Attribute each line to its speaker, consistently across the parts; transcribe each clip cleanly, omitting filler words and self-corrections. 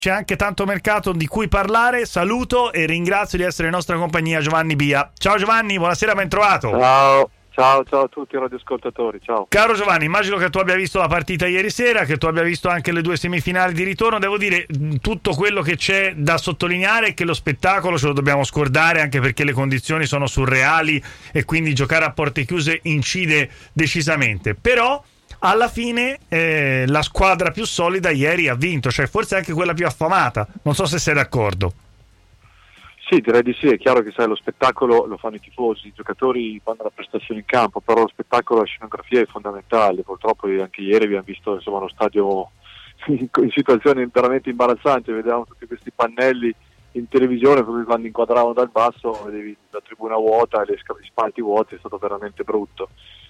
Speaker 1: C'è anche tanto mercato di cui parlare. Saluto e ringrazio di essere in nostra compagnia Giovanni Bia. Ciao Giovanni, buonasera, ben trovato.
Speaker 2: Ciao a tutti i radioascoltatori, ciao.
Speaker 1: Caro Giovanni, immagino che tu abbia visto la partita ieri sera, che tu abbia visto anche le 2 semifinali di ritorno. Devo dire, tutto quello che c'è da sottolineare è che lo spettacolo ce lo dobbiamo scordare, anche perché le condizioni sono surreali e quindi giocare a porte chiuse incide decisamente. Però alla fine la squadra più solida ieri ha vinto, cioè forse anche quella più affamata. Non so se sei d'accordo.
Speaker 2: Sì, direi di sì. È chiaro che lo spettacolo lo fanno i tifosi, i giocatori fanno la prestazione in campo, però lo spettacolo, la scenografia è fondamentale. Purtroppo anche ieri abbiamo visto uno stadio in situazioni veramente imbarazzanti, vedevamo tutti questi pannelli in televisione, proprio quando inquadravano dal basso vedevi la tribuna vuota e gli spalti vuoti, è stato veramente brutto.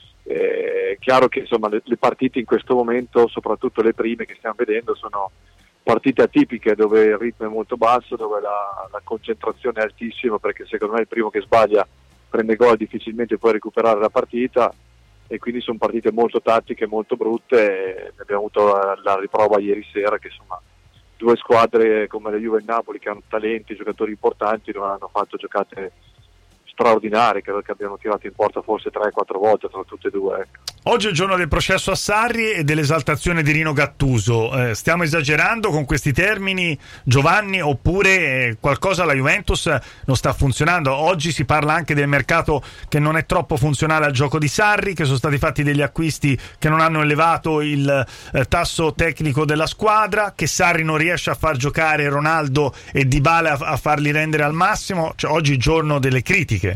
Speaker 2: È chiaro che le partite in questo momento, soprattutto le prime che stiamo vedendo, sono partite atipiche dove il ritmo è molto basso, dove la concentrazione è altissima, perché secondo me il primo che sbaglia prende gol, difficilmente può recuperare la partita, e quindi sono partite molto tattiche, molto brutte. E abbiamo avuto la riprova ieri sera che due squadre come la Juve e il Napoli, che hanno talenti, giocatori importanti, non hanno fatto giocate straordinarie. Credo che abbiano tirato in porta forse 3-4 volte tra tutte e due.
Speaker 1: Oggi è il giorno del processo a Sarri e dell'esaltazione di Rino Gattuso. Stiamo esagerando con questi termini, Giovanni, oppure qualcosa alla Juventus non sta funzionando? Oggi si parla anche del mercato che non è troppo funzionale al gioco di Sarri, che sono stati fatti degli acquisti che non hanno elevato il tasso tecnico della squadra, che Sarri non riesce a far giocare Ronaldo e Dybala a farli rendere al massimo. Cioè, oggi è il giorno delle critiche.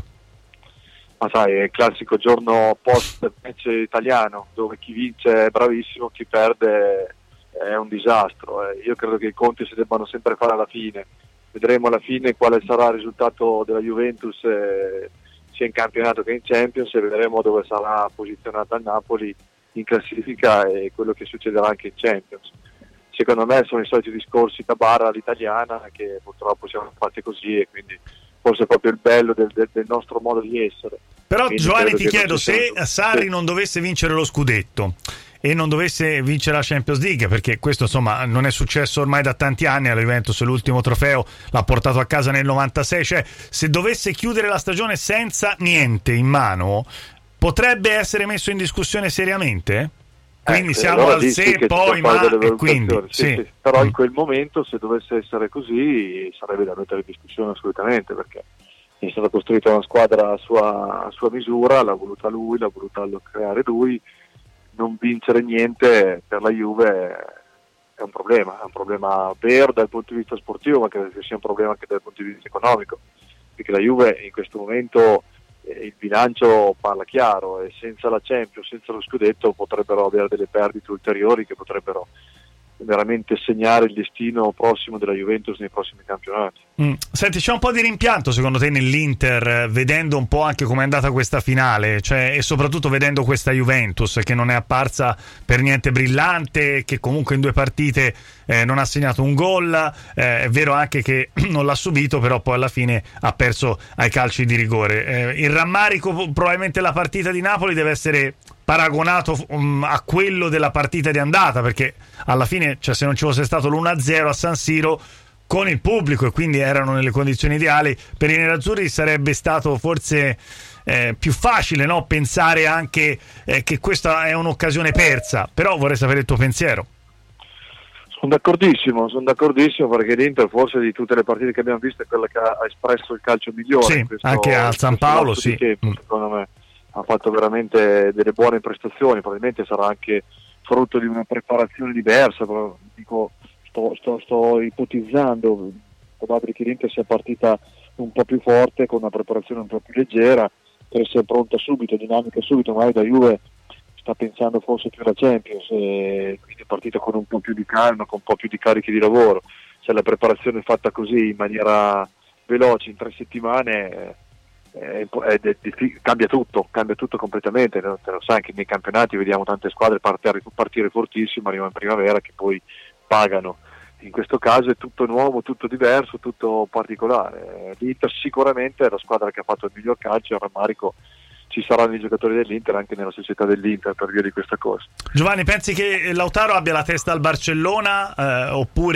Speaker 2: Ma sai, è il classico giorno post match italiano, dove chi vince è bravissimo, chi perde è un disastro. Io credo che i conti si debbano sempre fare alla fine. Vedremo alla fine quale sarà il risultato della Juventus sia in campionato che in Champions, e vedremo dove sarà posizionata il Napoli in classifica e quello che succederà anche in Champions. Secondo me sono i soliti discorsi da barra all'italiana, che purtroppo siamo fatti così, e quindi forse è proprio il bello del nostro modo di essere.
Speaker 1: Però
Speaker 2: quindi
Speaker 1: Giovanni, ti chiedo, se Sarri
Speaker 2: sì,
Speaker 1: non dovesse vincere lo scudetto e non dovesse vincere la Champions League, perché questo insomma non è successo ormai da tanti anni alla Juventus, l'ultimo trofeo l'ha portato a casa nel 96, cioè se dovesse chiudere la stagione senza niente in mano, potrebbe essere messo in discussione seriamente? Quindi siamo
Speaker 2: allora
Speaker 1: al se, poi, ma e quindi
Speaker 2: sì. Però in quel momento, se dovesse essere così, sarebbe da mettere in discussione assolutamente, perché è stata costruita una squadra a sua misura, l'ha voluta lui, l'ha voluta creare lui. Non vincere niente per la Juve è un problema vero dal punto di vista sportivo, ma credo che sia un problema anche dal punto di vista economico, perché la Juve in questo momento il bilancio parla chiaro, e senza la Champions, senza lo scudetto, potrebbero avere delle perdite ulteriori che potrebbero veramente segnare il destino prossimo della Juventus nei prossimi campionati.
Speaker 1: Senti, c'è un po' di rimpianto secondo te nell'Inter, vedendo un po' anche come è andata questa finale, cioè, e soprattutto vedendo questa Juventus che non è apparsa per niente brillante, che comunque in 2 partite non ha segnato un gol, è vero anche che non l'ha subito, però poi alla fine ha perso ai calci di rigore. Il rammarico, probabilmente la partita di Napoli deve essere paragonato a quello della partita di andata, perché alla fine, cioè, se non ci fosse stato l'1-0 a San Siro con il pubblico, e quindi erano nelle condizioni ideali, per i nerazzurri sarebbe stato forse più facile, no? Pensare anche che questa è un'occasione persa. Però vorrei sapere il tuo pensiero.
Speaker 2: Sono d'accordissimo, perché l'Inter forse di tutte le partite che abbiamo visto è quella che ha espresso il calcio migliore.
Speaker 1: Sì, anche al San Paolo, sì.
Speaker 2: Tempo, secondo me ha fatto veramente delle buone prestazioni. Probabilmente sarà anche frutto di una preparazione diversa, però dico, sto ipotizzando, probabile che l'Inter sia partita un po' più forte, con una preparazione un po' più leggera, per essere pronta subito, dinamica subito. Magari la Juve sta pensando forse più alla Champions, e quindi è partita con un po' più di calma, con un po' più di carichi di lavoro. Se la preparazione è fatta così in maniera veloce in 3 settimane, cambia tutto completamente. Te lo sai, anche nei campionati vediamo tante squadre partire fortissimo, arrivano in primavera che poi pagano. In questo caso è tutto nuovo, tutto diverso, tutto particolare. L'Inter sicuramente è la squadra che ha fatto il miglior calcio, il rammarico ci saranno i giocatori dell'Inter anche nella società dell'Inter per via di questa cosa.
Speaker 1: Giovanni, pensi che Lautaro abbia la testa al Barcellona, oppure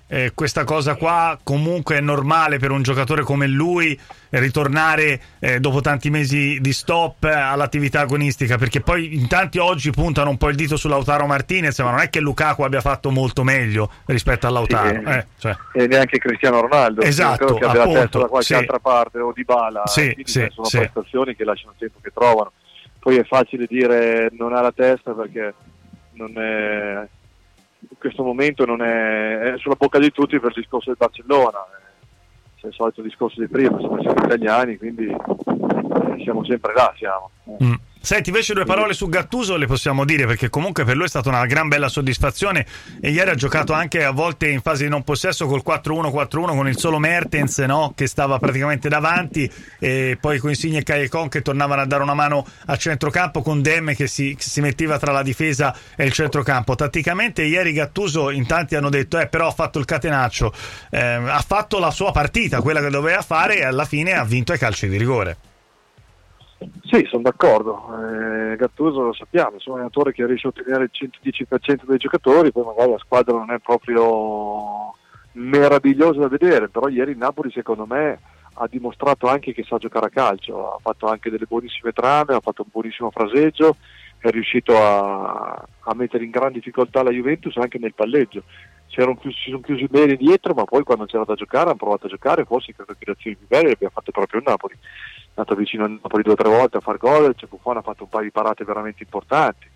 Speaker 1: questa cosa qua comunque è normale per un giocatore come lui ritornare dopo tanti mesi di stop all'attività agonistica, perché poi in tanti oggi puntano un po' il dito su Lautaro Martinez, ma non è che Lukaku abbia fatto molto meglio rispetto a Lautaro,
Speaker 2: e neanche Cristiano Ronaldo,
Speaker 1: esatto,
Speaker 2: credo che abbia la testa da qualche
Speaker 1: sì,
Speaker 2: altra parte, o Dybala, quindi sono prestazioni che lasciano il tempo che trovano. Poi è facile dire non ha la testa, perché non è, in questo momento non è sulla bocca di tutti per il discorso del Barcellona, c'è il solito discorso di prima, siamo italiani, quindi siamo sempre là, siamo.
Speaker 1: Senti, invece due parole su Gattuso le possiamo dire, perché comunque per lui è stata una gran bella soddisfazione, e ieri ha giocato anche a volte in fase di non possesso col 4-1-4-1 con il solo Mertens, no? Che stava praticamente davanti, e poi con Insigne e Callecjon che tornavano a dare una mano a centrocampo, con Demme che si metteva tra la difesa e il centrocampo. Tatticamente ieri Gattuso, in tanti hanno detto però ha fatto il catenaccio, ha fatto la sua partita, quella che doveva fare, e alla fine ha vinto ai calci di rigore.
Speaker 2: Sì, sono d'accordo. Gattuso, lo sappiamo, è un allenatore che riesce a ottenere il 110% dei giocatori, poi magari la squadra non è proprio meravigliosa da vedere, però ieri il Napoli secondo me ha dimostrato anche che sa giocare a calcio, ha fatto anche delle buonissime trame, ha fatto un buonissimo fraseggio, è riuscito a mettere in gran difficoltà la Juventus anche nel palleggio. Si sono chiusi bene dietro, ma poi quando c'era da giocare hanno provato a giocare, forse credo che le azioni più belle le abbia fatte proprio il Napoli. È andato vicino al Napoli 2 o 3 volte a far gol, Buffon ha fatto un paio di parate veramente importanti,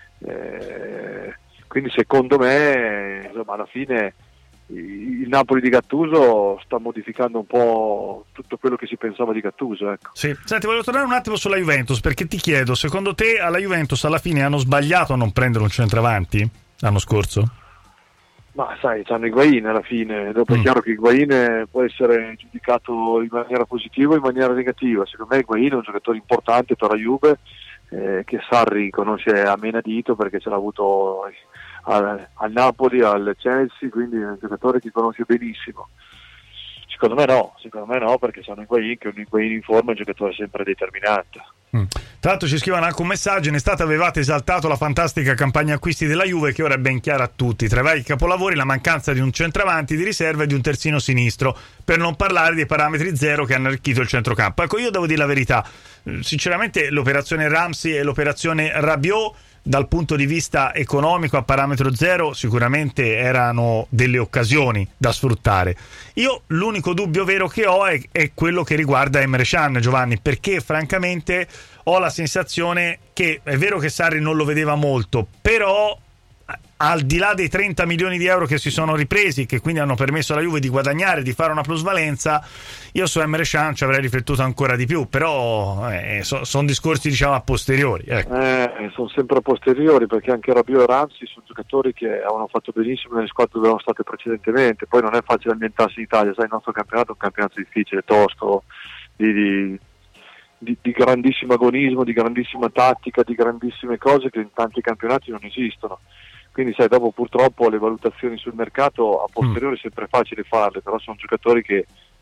Speaker 2: quindi secondo me insomma, alla fine il Napoli di Gattuso sta modificando un po' tutto quello che si pensava di Gattuso, ecco.
Speaker 1: Sì. Senti, voglio tornare un attimo sulla Juventus, perché ti chiedo, secondo te alla Juventus alla fine hanno sbagliato a non prendere un centravanti l'anno scorso?
Speaker 2: Ma sai, c'hanno Higuaín alla fine, dopo è chiaro che Higuaín può essere giudicato in maniera positiva o in maniera negativa. Secondo me Higuaín è un giocatore importante per la Juve, che Sarri conosce a menadito perché ce l'ha avuto al Napoli, al Chelsea, quindi è un giocatore che conosce benissimo. Secondo me no, perché sono Higuaín, che un Higuaín in forma è un giocatore sempre determinante.
Speaker 1: Tra l'altro ci scrivono anche un messaggio: in estate avevate esaltato la fantastica campagna acquisti della Juve, che ora è ben chiara a tutti, tra i vari capolavori la mancanza di un centravanti di riserva e di un terzino sinistro, per non parlare dei parametri zero che hanno arricchito il centrocampo. Ecco, io devo dire la verità, sinceramente l'operazione Ramsey e l'operazione Rabiot dal punto di vista economico a parametro zero sicuramente erano delle occasioni da sfruttare. Io l'unico dubbio vero che ho è quello che riguarda Emre Can, Giovanni, perché francamente ho la sensazione che è vero che Sarri non lo vedeva molto, però al di là dei 30 milioni di euro che si sono ripresi, che quindi hanno permesso alla Juve di guadagnare, di fare una plusvalenza, io su Emre Can ci avrei riflettuto ancora di più, però sono discorsi diciamo a posteriori, ecco.
Speaker 2: Sono sempre a posteriori, perché anche Rabiot e Ramsey sono giocatori che avevano fatto benissimo nelle squadre dove erano state precedentemente. Poi non è facile ambientarsi in Italia, sai, il nostro campionato è un campionato difficile, tosto, di grandissimo agonismo, di grandissima tattica, di grandissime cose che in tanti campionati non esistono. Quindi sai, dopo purtroppo le valutazioni sul mercato a posteriori è sempre facile farle, però sono giocatori che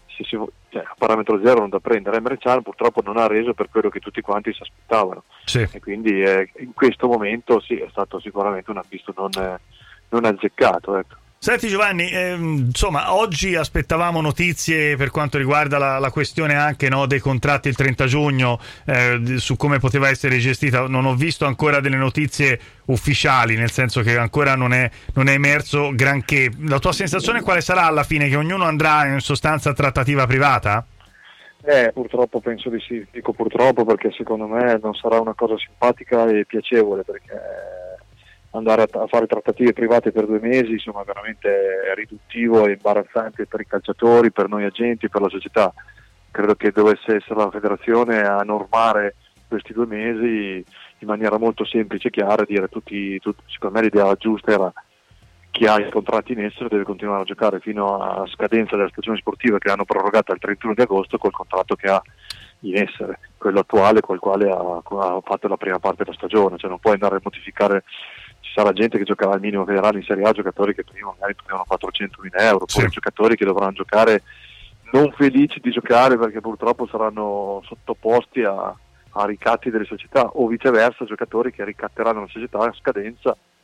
Speaker 2: a parametro zero non da prendere. Emre Can purtroppo non ha reso per quello che tutti quanti si aspettavano,
Speaker 1: sì.
Speaker 2: E quindi in questo momento sì, è stato sicuramente un acquisto non azzeccato, ecco.
Speaker 1: Senti Giovanni, insomma oggi aspettavamo notizie per quanto riguarda la questione anche dei contratti il 30 giugno, su come poteva essere gestita. Non ho visto ancora delle notizie ufficiali, nel senso che ancora non è emerso granché. La tua sensazione quale sarà alla fine? Che ognuno andrà in sostanza a trattativa privata?
Speaker 2: Purtroppo penso di sì, dico purtroppo perché secondo me non sarà una cosa simpatica e piacevole, perché andare a fare trattative private per 2 mesi, insomma, veramente è riduttivo e imbarazzante per i calciatori, per noi agenti, per la società. Credo che dovesse essere la federazione a normare questi 2 mesi in maniera molto semplice e chiara, dire tutti, secondo me l'idea giusta era: chi ha i contratti in essere deve continuare a giocare fino a scadenza della stagione sportiva, che hanno prorogata al 31 di agosto col contratto che ha in essere, quello attuale col quale ha fatto la prima parte della stagione. Cioè non puoi andare a modificare. Ci sarà gente che giocherà al minimo federale in Serie A, giocatori che prima magari prendevano 400.000 euro, poi giocatori che dovranno giocare non felici di giocare perché purtroppo saranno sottoposti a ricatti delle società, o viceversa giocatori che ricatteranno la società a scadenza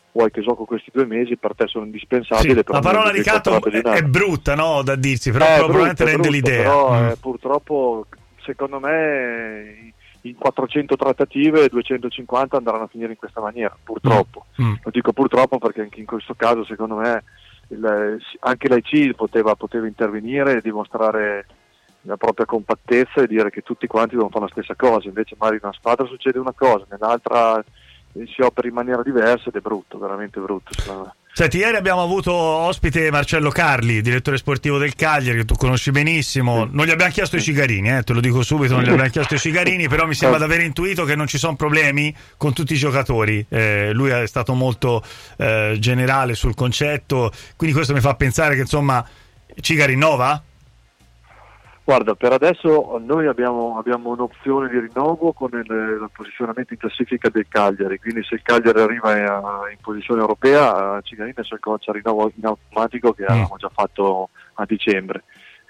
Speaker 2: vuoi che gioco questi 2 mesi, per te sono indispensabili.
Speaker 1: Sì, la parola ricatto è brutta, no, da dirsi, però probabilmente rende l'idea.
Speaker 2: Però purtroppo, secondo me, in 400 trattative 250 andranno a finire in questa maniera, purtroppo. Lo dico purtroppo perché anche in questo caso, secondo me, anche l'AIC poteva intervenire e dimostrare la propria compattezza e dire che tutti quanti devono fare la stessa cosa. Invece magari in una squadra succede una cosa, nell'altra si opera in maniera diversa ed è brutto, veramente brutto.
Speaker 1: Senti, ieri abbiamo avuto ospite Marcello Carli, direttore sportivo del Cagliari, che tu conosci benissimo. Non gli abbiamo chiesto i cigarini, te lo dico subito, non gli abbiamo chiesto i cigarini, però mi sembra di aver intuito che non ci sono problemi con tutti i giocatori. Lui è stato molto generale sul concetto, quindi questo mi fa pensare che insomma Ciga rinnova?
Speaker 2: Guarda, per adesso noi abbiamo un'opzione di rinnovo con il posizionamento in classifica del Cagliari, quindi se il Cagliari arriva in posizione europea, Cigarina c'è il coach a rinnovo in automatico che avevamo già fatto a dicembre.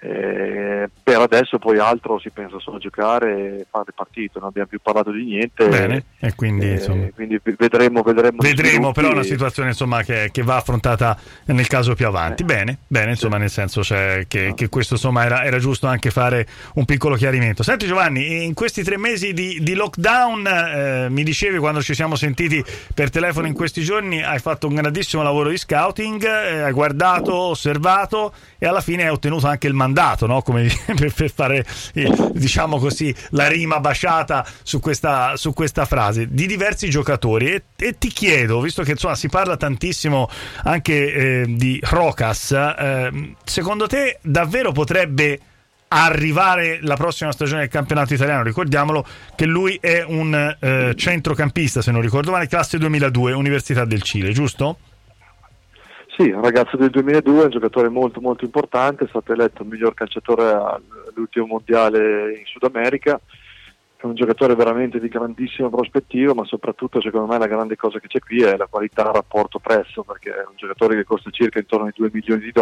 Speaker 2: Per adesso poi altro si pensa solo a giocare e fare partito, non abbiamo più parlato di niente.
Speaker 1: Bene, e quindi,
Speaker 2: quindi vedremo
Speaker 1: però è una situazione insomma che va affrontata nel caso più avanti. Bene, insomma, nel senso che questo insomma era giusto anche fare un piccolo chiarimento. Senti Giovanni, in questi 3 mesi di lockdown, mi dicevi quando ci siamo sentiti per telefono in questi giorni, hai fatto un grandissimo lavoro di scouting, hai guardato, osservato e alla fine hai ottenuto anche il mandato, no? Come per fare diciamo così la rima basciata su questa frase di diversi giocatori e ti chiedo, visto che insomma si parla tantissimo anche di Rokas, secondo te davvero potrebbe arrivare la prossima stagione del campionato italiano? Ricordiamolo che lui è un centrocampista, se non ricordo male, classe 2002, Università del Cile, giusto?
Speaker 2: Sì, un ragazzo del 2002, un giocatore molto molto importante, è stato eletto il miglior calciatore all'ultimo mondiale in Sud America, è un giocatore veramente di grandissima prospettiva, ma soprattutto secondo me la grande cosa che c'è qui è la qualità rapporto-prezzo, perché è un giocatore che costa circa intorno ai $2 milioni,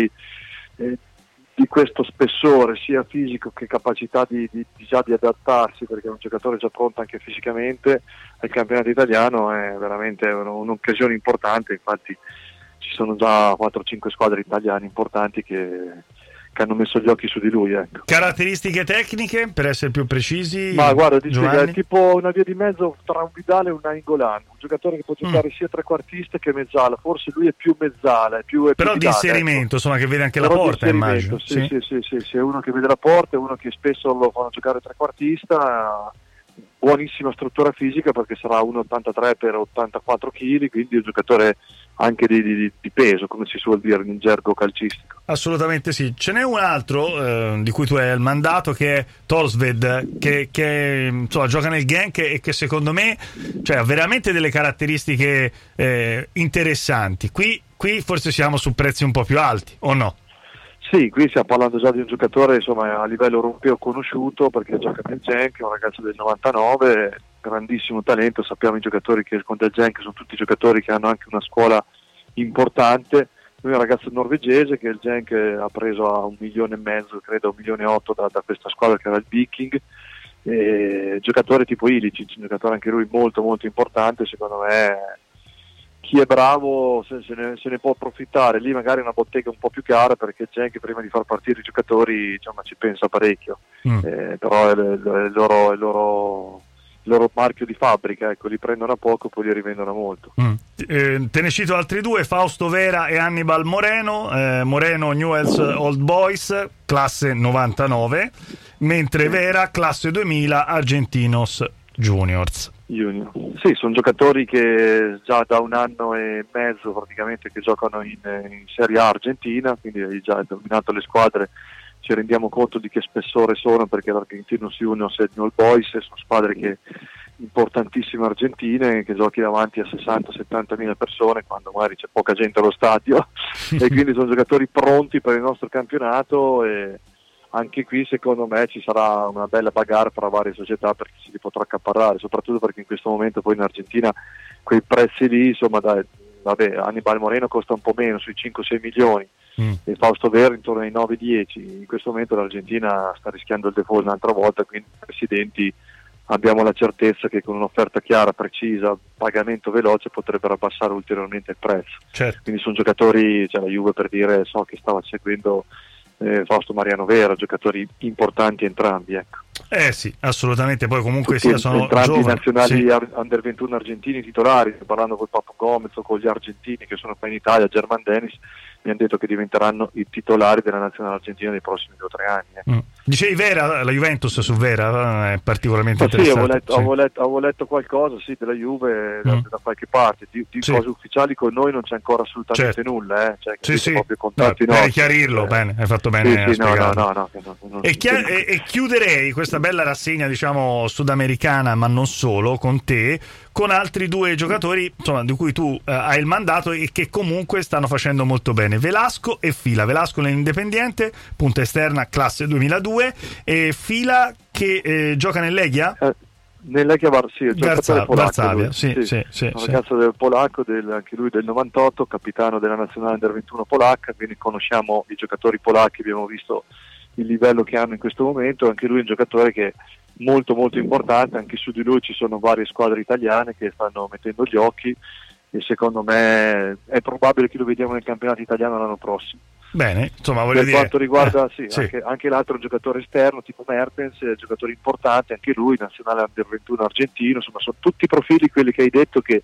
Speaker 2: di questo spessore sia fisico che capacità di adattarsi, perché è un giocatore già pronto anche fisicamente al campionato italiano, è veramente un'occasione importante. Infatti ci sono già 4-5 squadre italiane importanti che hanno messo gli occhi su di lui. Ecco.
Speaker 1: Caratteristiche tecniche, per essere più precisi?
Speaker 2: Ma guarda, è tipo una via di mezzo tra un Vidal e un Nainggolan, un giocatore che può giocare sia trequartista che mezzala, forse lui è più mezzala, però
Speaker 1: di inserimento, ecco. Insomma, che vede anche la porta, immagino.
Speaker 2: Sì, è uno che vede la porta, è uno che spesso lo fanno giocare trequartista, buonissima struttura fisica perché sarà 1,83 per 84 kg, quindi è un giocatore anche di peso, come si suol dire in gergo calcistico.
Speaker 1: Assolutamente sì. Ce n'è un altro di cui tu hai il mandato, che è Tolsved, che insomma gioca nel Genk e che secondo me ha veramente delle caratteristiche interessanti. Qui forse siamo su prezzi un po' più alti, o no?
Speaker 2: Sì, qui stiamo parlando già di un giocatore insomma a livello europeo conosciuto, perché gioca nel Genk, è un ragazzo del 99, grandissimo talento. Sappiamo i giocatori che con del Genk sono tutti giocatori che hanno anche una scuola importante. Lui è un ragazzo norvegese che il Genk ha preso a $1,5 milioni, credo $1,8 milioni da questa squadra che era il Viking. Giocatore tipo Ilicic, un giocatore anche lui molto molto importante. Secondo me chi è bravo se ne può approfittare. Lì magari una bottega un po' più cara, perché il Genk prima di far partire i giocatori insomma ci pensa parecchio, però è il loro marchio di fabbrica, ecco, li prendono a poco poi li rivendono a molto.
Speaker 1: Te ne cito altri due, Fausto Vera e Hannibal Moreno. Moreno Newell's Old Boys, classe 99, mentre Vera classe 2000 Argentinos Juniors.
Speaker 2: Sì, sono giocatori che già da 1 anno e mezzo praticamente che giocano in Serie A argentina, quindi hai già dominato le squadre. Ci rendiamo conto di che spessore sono, perché l'Argentinos Juniors e il Newell's Boys sono squadre importantissime argentine, che giochi davanti a 60-70 mila persone quando magari c'è poca gente allo stadio e quindi sono giocatori pronti per il nostro campionato. E anche qui secondo me ci sarà una bella bagarre fra varie società, perché si li potrà accaparrare, soprattutto perché in questo momento poi in Argentina quei prezzi lì, insomma, Hannibal Moreno costa un po' meno, sui 5-6 milioni, e Fausto Vera intorno ai 9-10. In questo momento l'Argentina sta rischiando il default un'altra volta, quindi i presidenti abbiamo la certezza che con un'offerta chiara, precisa, pagamento veloce potrebbero abbassare ulteriormente il prezzo.
Speaker 1: Certo.
Speaker 2: Quindi sono giocatori, cioè la Juve per dire, so che stava seguendo Fausto Mariano Vera, giocatori importanti entrambi, ecco.
Speaker 1: Sì, assolutamente, poi comunque
Speaker 2: Tutti,
Speaker 1: sono
Speaker 2: entrambi
Speaker 1: giovani,
Speaker 2: nazionali
Speaker 1: sì.
Speaker 2: under 21 argentini titolari, parlando col Papu Gomez o con gli argentini che sono qua in Italia, German Dennis, mi hanno detto che diventeranno i titolari della nazionale argentina nei prossimi 2 o 3 anni.
Speaker 1: Dicevi Vera, la Juventus su Vera è particolarmente
Speaker 2: Sì,
Speaker 1: interessante.
Speaker 2: avevo letto qualcosa da Juve da qualche parte, di cose ufficiali con noi non c'è ancora assolutamente nulla, cioè,
Speaker 1: sì.
Speaker 2: proprio contatti
Speaker 1: per chiarirlo, bene, hai fatto bene a spiegarlo. E chiuderei questa bella rassegna, diciamo, sudamericana, ma non solo, con te, con altri 2 giocatori, insomma, di cui tu hai il mandato e che comunque stanno facendo molto bene, Velasco e Fila. Velasco nell'Independiente, punta esterna, classe 2002, e Fila che gioca nell'Leghia?
Speaker 2: Nell'Leghia il giocatore polacco,
Speaker 1: Varsavia, sì.
Speaker 2: Ragazzo del polacco, anche lui del 98, capitano della nazionale under 21 polacca, quindi conosciamo i giocatori polacchi, abbiamo visto il livello che hanno in questo momento, anche lui è un giocatore che è molto molto importante, anche su di lui ci sono varie squadre italiane che stanno mettendo gli occhi e secondo me è probabile che lo vediamo nel campionato italiano l'anno prossimo.
Speaker 1: Bene, insomma, voglio
Speaker 2: per
Speaker 1: dire,
Speaker 2: quanto riguarda anche l'altro giocatore esterno tipo Mertens, giocatore importante anche lui, nazionale under 21 argentino, insomma sono tutti profili quelli che hai detto che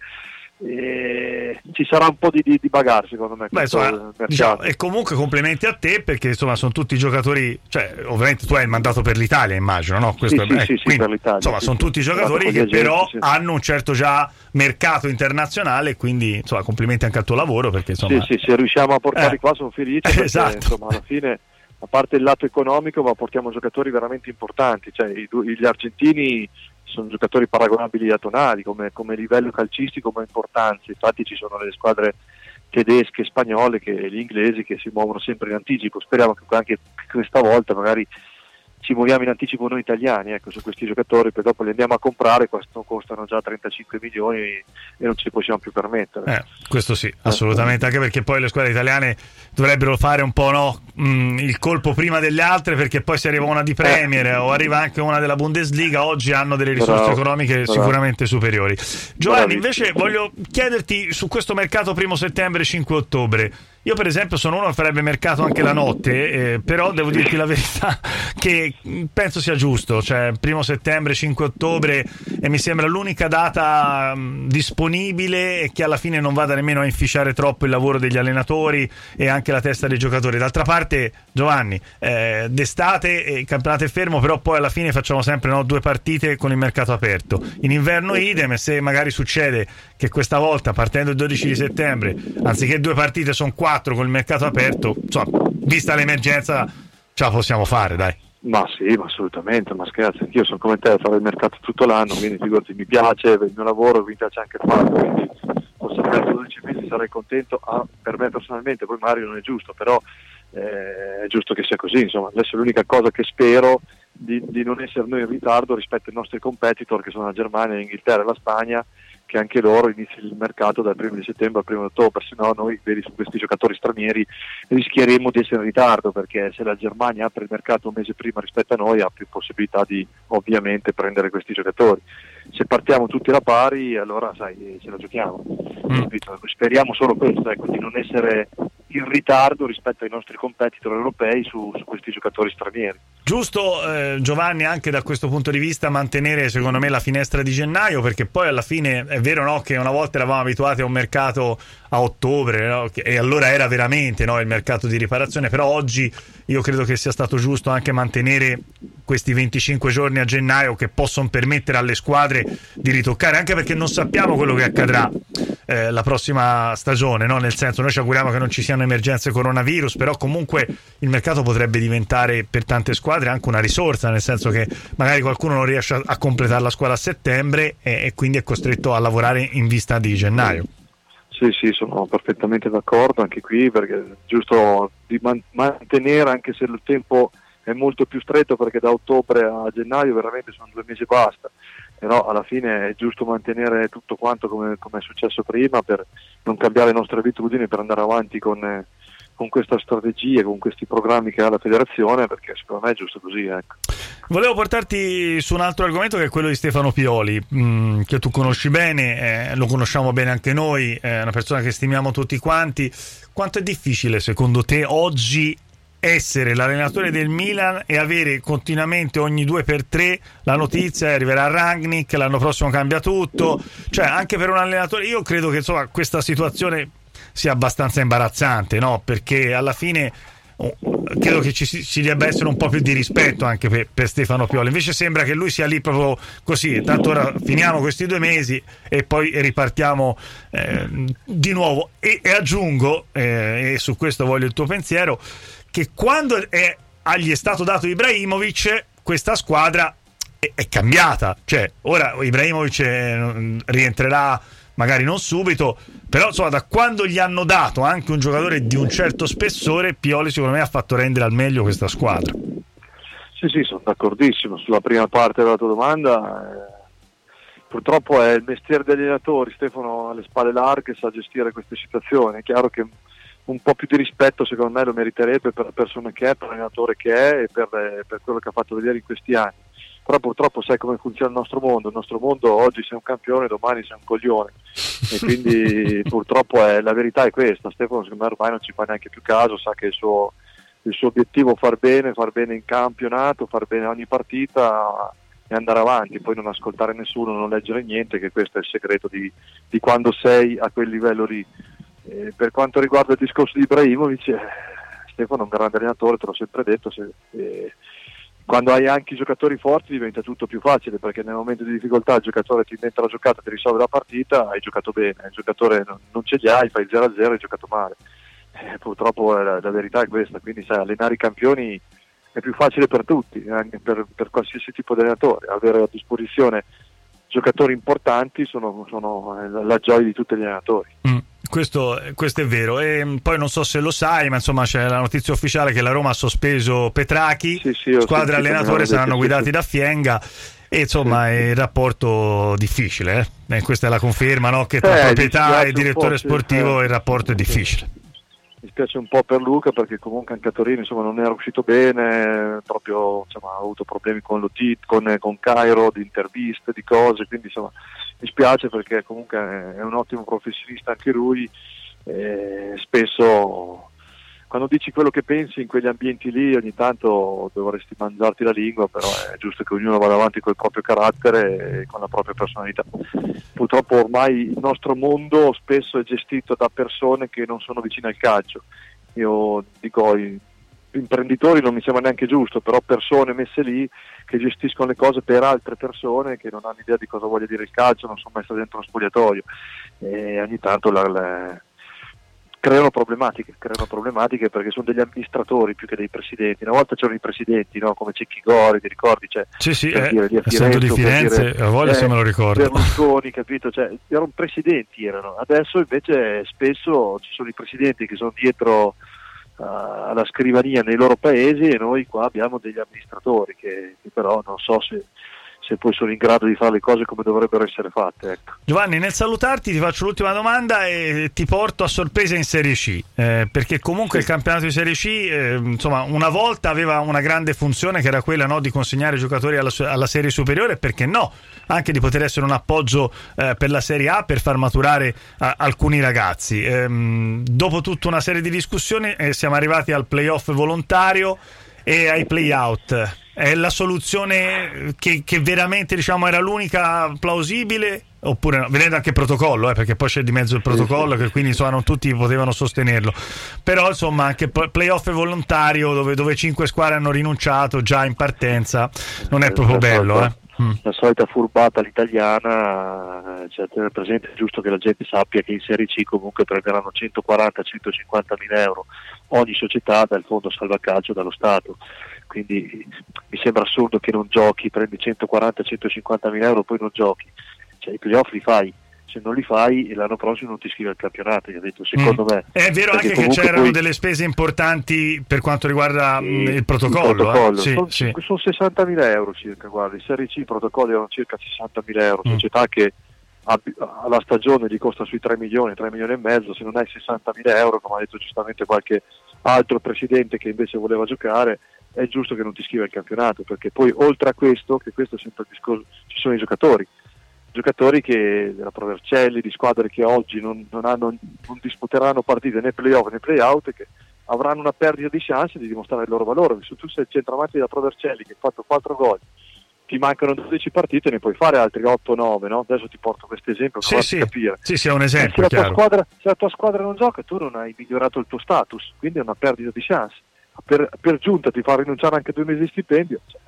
Speaker 2: ci sarà un po' di bagarre secondo me.
Speaker 1: Diciamo, e comunque complimenti a te perché insomma sono tutti giocatori, cioè ovviamente tu hai il mandato per l'Italia, immagino, no? Questo
Speaker 2: sì, per l'Italia.
Speaker 1: Insomma sono tutti giocatori che però hanno un certo già mercato internazionale, quindi insomma complimenti anche al tuo lavoro perché insomma
Speaker 2: se riusciamo a portarli qua sono felice perché,
Speaker 1: esatto.
Speaker 2: Insomma alla fine, a parte il lato economico, ma portiamo giocatori veramente importanti, cioè gli argentini sono giocatori paragonabili a Tonali come livello calcistico, come importanza. Infatti ci sono le squadre tedesche, spagnole e gli inglesi che si muovono sempre in anticipo. Speriamo che anche questa volta magari ci muoviamo in anticipo noi italiani, ecco, su questi giocatori, poi dopo li andiamo a comprare, costano già 35 milioni e non ce li possiamo più permettere.
Speaker 1: Questo sì, assolutamente, anche perché poi le squadre italiane dovrebbero fare un po' il colpo prima delle altre, perché poi se arriva una di Premier o arriva anche una della Bundesliga, oggi hanno delle risorse economiche sicuramente superiori. Giovanni, invece voglio chiederti su questo mercato 1 settembre 5 ottobre. Io per esempio sono uno che farebbe mercato anche la notte, però devo dirti la verità che penso sia giusto, cioè 1 settembre, 5 ottobre e mi sembra l'unica data disponibile e che alla fine non vada nemmeno a inficiare troppo il lavoro degli allenatori e anche la testa dei giocatori. D'altra parte, Giovanni, d'estate il campionato è fermo, però poi alla fine facciamo sempre 2 partite con il mercato aperto. In inverno idem, se magari succede che questa volta partendo il 12 di settembre anziché 2 partite sono 4 con il mercato aperto, insomma, vista l'emergenza ce la possiamo fare, dai.
Speaker 2: Ma sì, ma assolutamente, ma scherzi, anch'io sono come te a fare il mercato tutto l'anno, quindi figurati, mi piace, il mio lavoro mi piace anche farlo, quindi posso aperto 12 mesi, sarei contento, per me personalmente, poi magari non è giusto, però è giusto che sia così, insomma, adesso l'unica cosa che spero di non essere noi in ritardo rispetto ai nostri competitor che sono la Germania, l'Inghilterra e la Spagna, che anche loro inizi il mercato dal 1 di settembre al 1 di ottobre, se no noi vedi su questi giocatori stranieri rischieremo di essere in ritardo, perché se la Germania apre il mercato un mese prima rispetto a noi ha più possibilità di ovviamente prendere questi giocatori. Se partiamo tutti alla pari allora sai, ce la giochiamo. Speriamo solo questo, ecco, di non essere in ritardo rispetto ai nostri competitor europei su questi giocatori stranieri.
Speaker 1: Giusto, Giovanni, anche da questo punto di vista mantenere secondo me la finestra di gennaio, perché poi alla fine è vero, no, che una volta eravamo abituati a un mercato a ottobre, no, e allora era veramente, no, il mercato di riparazione, però oggi io credo che sia stato giusto anche mantenere questi 25 giorni a gennaio che possono permettere alle squadre di ritoccare, anche perché non sappiamo quello che accadrà la prossima stagione, no? Nel senso, noi ci auguriamo che non ci siano emergenze coronavirus, però comunque il mercato potrebbe diventare per tante squadre anche una risorsa, nel senso che magari qualcuno non riesce a completare la squadra a settembre e quindi è costretto a lavorare in vista di gennaio.
Speaker 2: Sì, sono perfettamente d'accordo anche qui, perché è giusto di mantenere, anche se il tempo è molto più stretto, perché da ottobre a gennaio veramente sono 2 mesi e basta, però alla fine è giusto mantenere tutto quanto come è successo prima, per non cambiare le nostre abitudini, per andare avanti con con questa strategia, con questi programmi che ha la federazione, perché secondo me è giusto così, ecco.
Speaker 1: Volevo portarti su un altro argomento, che è quello di Stefano Pioli, che tu conosci bene, lo conosciamo bene anche noi, è una persona che stimiamo tutti quanti. Quanto è difficile secondo te oggi essere l'allenatore del Milan e avere continuamente ogni 2x3 la notizia arriverà Rangnick, l'anno prossimo cambia tutto, cioè anche per un allenatore io credo che insomma questa situazione sia abbastanza imbarazzante, no? Perché alla fine credo che ci debba essere un po' più di rispetto anche per Stefano Pioli. Invece sembra che lui sia lì proprio così, tanto ora finiamo questi 2 mesi e poi ripartiamo di nuovo. E aggiungo, e su questo voglio il tuo pensiero, che quando gli è stato dato Ibrahimovic, questa squadra è cambiata. Cioè, ora Ibrahimovic rientrerà magari non subito, però insomma da quando gli hanno dato anche un giocatore di un certo spessore, Pioli secondo me ha fatto rendere al meglio questa squadra.
Speaker 2: Sì, sono d'accordissimo sulla prima parte della tua domanda. Purtroppo è il mestiere degli allenatori, Stefano ha le spalle larghe, sa gestire queste situazioni. È chiaro che un po' più di rispetto secondo me lo meriterebbe per la persona che è, per l'allenatore che è e per quello che ha fatto vedere in questi anni. Però purtroppo sai come funziona il nostro mondo oggi sei un campione, domani sei un coglione, e quindi purtroppo la verità è questa. Stefano secondo me ormai non ci fa neanche più caso, sa che il suo obiettivo è far bene in campionato, far bene ogni partita e andare avanti, poi non ascoltare nessuno, non leggere niente, che questo è il segreto di quando sei a quel livello lì. Per quanto riguarda il discorso di Ibrahimovic, Stefano è un grande allenatore, te l'ho sempre detto, quando hai anche i giocatori forti diventa tutto più facile, perché nel momento di difficoltà il giocatore ti inventa la giocata, ti risolve la partita, hai giocato bene, il giocatore non ce li hai, fai il 0-0 hai giocato male. Purtroppo la verità è questa, quindi sai, allenare i campioni è più facile per tutti, anche per qualsiasi tipo di allenatore. Avere a disposizione giocatori importanti sono la gioia di tutti gli allenatori.
Speaker 1: Questo è vero. E poi non so se lo sai, ma insomma c'è la notizia ufficiale che la Roma ha sospeso Petrachi, squadra e allenatore saranno guidati da Fienga, e insomma è il rapporto difficile, questa è la conferma, no? Che tra proprietà e direttore sportivo il rapporto è difficile.
Speaker 2: Mi spiace un po' per Luca, perché comunque anche a Torino insomma non era uscito bene, proprio insomma, ha avuto problemi con l'Otit, con Cairo, di interviste, di cose, quindi insomma mi spiace, perché comunque è un ottimo professionista anche lui. Spesso quando dici quello che pensi in quegli ambienti lì ogni tanto dovresti mangiarti la lingua, però è giusto che ognuno vada avanti col proprio carattere e con la propria personalità. Purtroppo ormai il nostro mondo spesso è gestito da persone che non sono vicine al calcio. Io dico, imprenditori non mi sembra neanche giusto, però persone messe lì che gestiscono le cose per altre persone che non hanno idea di cosa voglia dire il calcio, non sono mai state dentro uno spogliatoio, e ogni tanto creano problematiche perché sono degli amministratori più che dei presidenti. Una volta c'erano i presidenti, no? Come Cecchi Gori, ti ricordi? Cioè,
Speaker 1: essendo di Firenze, a voglia se me lo ricordo.
Speaker 2: Berlusconi, capito? Cioè, erano presidenti, adesso invece spesso ci sono i presidenti che sono dietro alla scrivania nei loro paesi, e noi qua abbiamo degli amministratori che però non so se poi sono in grado di fare le cose come dovrebbero essere fatte, ecco.
Speaker 1: Giovanni, nel salutarti ti faccio l'ultima domanda e ti porto a sorpresa in Serie C, perché comunque il campionato di Serie C insomma una volta aveva una grande funzione, che era quella, no, di consegnare i giocatori alla serie superiore, perché no, anche di poter essere un appoggio per la Serie A, per far maturare alcuni ragazzi. Dopo tutta una serie di discussioni siamo arrivati al playoff volontario e ai play-out. È la soluzione che veramente, diciamo, era l'unica plausibile, oppure no? Vedendo anche il protocollo, perché poi c'è di mezzo il protocollo, che quindi insomma non tutti potevano sostenerlo, però insomma anche playoff volontario dove 5 squadre hanno rinunciato già in partenza non è proprio bello,
Speaker 2: La solita furbata all'italiana, cioè, tenere presente, è giusto che la gente sappia che in Serie C comunque prenderanno 140-150 mila euro ogni società dal fondo salvacalcio dallo Stato, quindi mi sembra assurdo che non giochi, prendi 140-150 mila euro poi non giochi, cioè i playoff li fai, se non li fai l'anno prossimo non ti iscrivi al campionato, detto, secondo me.
Speaker 1: È vero anche che c'erano delle spese importanti per quanto riguarda il protocollo.
Speaker 2: Sono 60.000 euro circa, guarda, in Serie C i protocolli erano circa 60.000 euro, società che alla stagione gli costa sui 3 milioni e mezzo, se non hai 60.000 euro, come ha detto giustamente qualche altro presidente che invece voleva giocare, è giusto che non ti iscriva al campionato, perché poi oltre a questo, che questo è sempre il discorso, ci sono i giocatori che della Provercelli, di squadre che oggi non disputeranno partite né playoff né playout, e che avranno una perdita di chance di dimostrare il loro valore. Se tu sei il centravanti della Provercelli che ha fatto 4 gol, ti mancano 12 partite, ne puoi fare altri 8-9, no? Adesso ti porto questo esempio per farti capire.
Speaker 1: Sì, è un esempio.
Speaker 2: Se la tua squadra non gioca, tu non hai migliorato il tuo status, quindi è una perdita di chance. Per giunta ti fa rinunciare anche 2 mesi di stipendio, è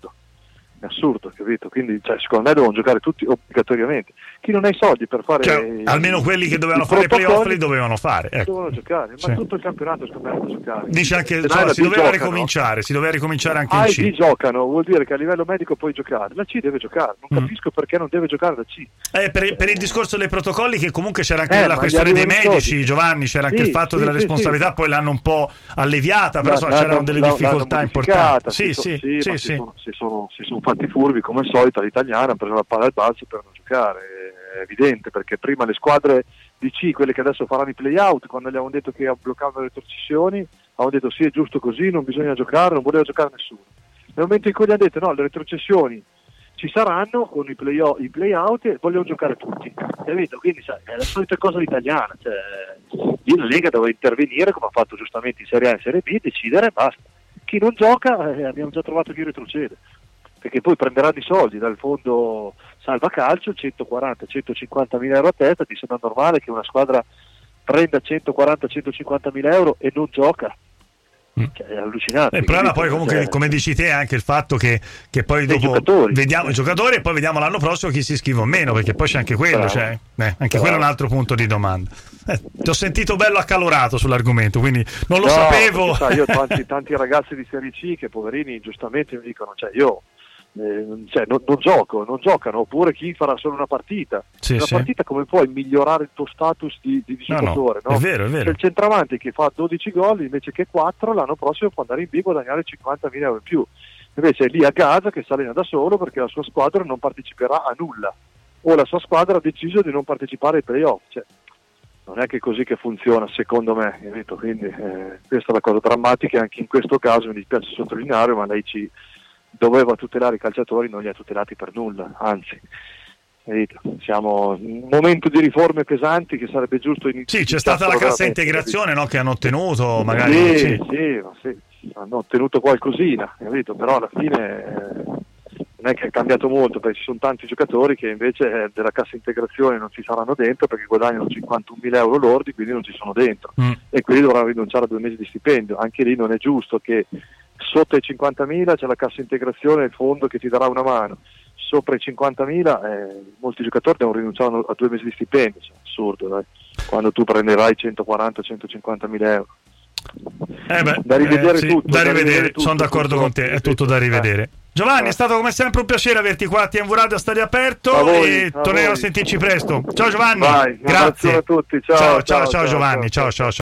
Speaker 2: assurdo, capito? Quindi secondo me devono giocare tutti obbligatoriamente. Chi non ha i soldi per fare
Speaker 1: almeno quelli che dovevano fare i playoff li dovevano fare, ecco.
Speaker 2: Dovevano giocare, ma tutto il campionato secondo me da giocare.
Speaker 1: Dice anche si doveva ricominciare anche in C.
Speaker 2: I giocano, vuol dire che a livello medico puoi giocare, la C deve giocare, non capisco perché non deve giocare la C.
Speaker 1: Per il discorso dei protocolli, che comunque c'era anche la questione dei medici, Giovanni, c'era anche il fatto della responsabilità, poi l'hanno un po' alleviata, però c'erano delle difficoltà importanti. Si
Speaker 2: sono fatti furbi come al solito all'italiana, hanno preso la palla al balzo per non giocare, è evidente, perché prima le squadre di C, quelle che adesso faranno i play-out, quando gli avevano detto che bloccavano le retrocessioni, avevano detto sì, è giusto così, non bisogna giocare, non voleva giocare nessuno. Nel momento in cui gli hanno detto no, le retrocessioni ci saranno con i play-out, e vogliono giocare tutti, capito? Quindi è la solita cosa italiana, la Lega doveva intervenire come ha fatto giustamente in Serie A e Serie B, decidere e basta. Chi non gioca, abbiamo già trovato chi retrocede, perché poi prenderanno i soldi dal fondo Salva Calcio, 140-150 mila euro a testa. Ti sembra normale che una squadra prenda 140-150 mila euro e non gioca? È allucinante.
Speaker 1: Il problema poi comunque, come dici te, è anche il fatto che poi dopo vediamo i giocatori e poi vediamo l'anno prossimo chi si iscrive o meno, perché poi c'è anche quello, quello è un altro punto di domanda. Ti ho sentito bello accalorato sull'argomento, quindi non lo sapevo.
Speaker 2: Io ho tanti ragazzi di Serie C che poverini giustamente mi dicono non giocano, oppure chi farà solo una partita. Partita come puoi migliorare il tuo status di giocatore? No?
Speaker 1: È vero.
Speaker 2: C'è il centravanti che fa 12 gol invece che 4, l'anno prossimo può andare in B e guadagnare 50.000 euro in più. Invece è lì a casa che si allena da solo perché la sua squadra non parteciperà a nulla, o la sua squadra ha deciso di non partecipare ai playoff. Non è che così che funziona, secondo me, capito? Quindi questa è la cosa drammatica, e anche in questo caso mi dispiace sottolineare, ma lei doveva tutelare i calciatori, non li ha tutelati per nulla, anzi, siamo in un momento di riforme pesanti che sarebbe giusto iniziare.
Speaker 1: C'è stata la cassa integrazione, no, che hanno ottenuto, magari.
Speaker 2: Sì, hanno ottenuto qualcosina, capito? Però alla fine non è che è cambiato molto, perché ci sono tanti giocatori che invece della cassa integrazione non ci saranno dentro perché guadagnano 51.000 euro lordi, quindi non ci sono dentro, e quindi dovranno rinunciare a 2 mesi di stipendio. Anche lì non è giusto che sotto i 50.000 c'è la cassa integrazione, il fondo che ti darà una mano, sopra i 50.000 molti giocatori devono rinunciare a 2 mesi di stipendio. Assurdo, dai, quando tu prenderai 140-150.000 euro. Da rivedere tutto.
Speaker 1: Da rivedere, sono d'accordo con te, è tutto da rivedere. Giovanni, è stato come sempre un piacere averti qua a TMV Radio a Stadio Aperto, e torneremo a sentirci presto. Ciao Giovanni,
Speaker 2: grazie a tutti. Ciao
Speaker 1: Giovanni, ciao.